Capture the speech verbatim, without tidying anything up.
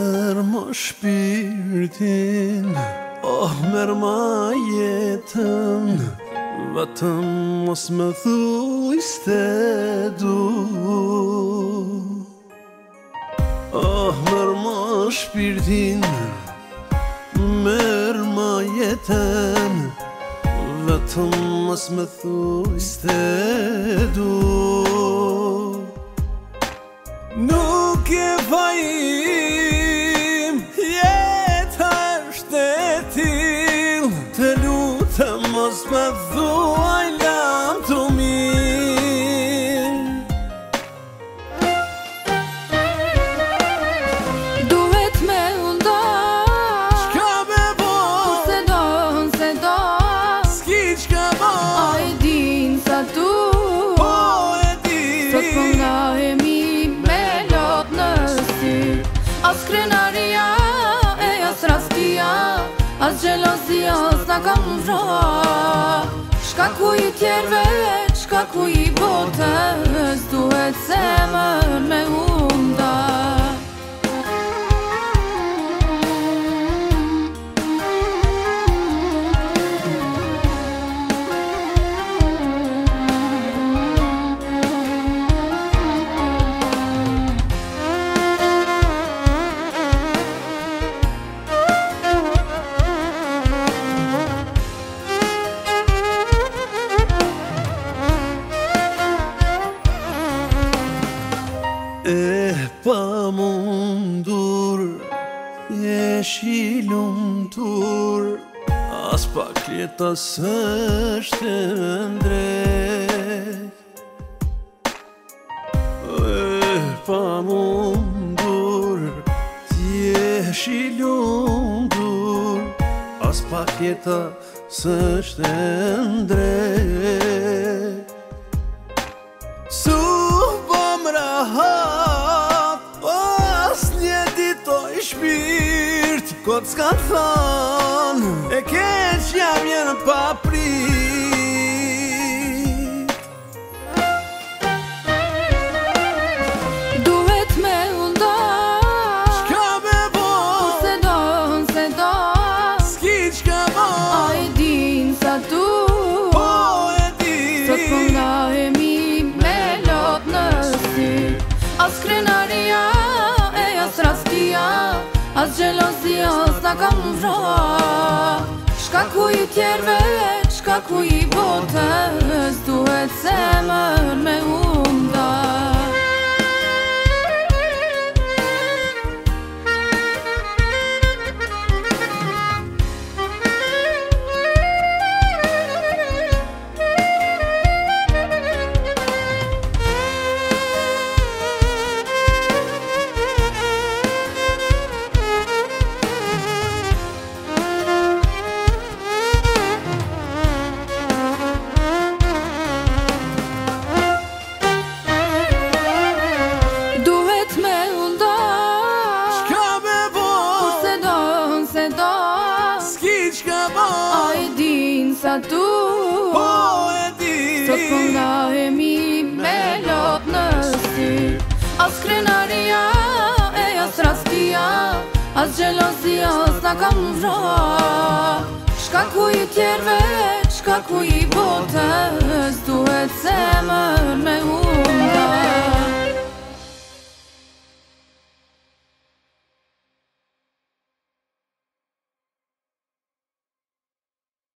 Merma shpirtin, oh merma jetën, vetëm mos më thuj s'te du. Oh merma shpirtin, merma jetën, vetëm mos më thuj s'te du. Nuk e fajim, jeta është e till, të lutem mos më thuaj lam të mirë. Duhet me undo, Qka me bo, se do, se do, s'ki qka bo, a e din sa tu, po e di. sot po ngahemi me lot në sy. As krenaria e as rastia, as gjelozia s'na kam vroa. Shkaku i tjerve, shkaku i botës, duhet zemër me unda. E pa mundur, jesh i lumtur, as pak jeta s'është e drejt. E pa mundur, jesh i lumtur, as pak jeta s'është e drejt. Su bom rahat, as një ditoj shpirt, kot s'ka thon, e keq jam jenë pa prit. Duhet me undo, Qka me bo, se do, se do, s'ki qka bo, a e din sa tu, po e di. sot po ngahemi me lot në sy. As krenaria e as rastia, as gjelozia s'na kam vroa. Shkaku i tjerve, shkaku i botës, duhet zemër me unda. A e din sa tu, po e di. sot po ngahemi me lot në sy. As krenaria e as rastia, as gjelozia s'na kam vroa. Shkaku i tjerve, shkaku i botës, duhet zemër me unda.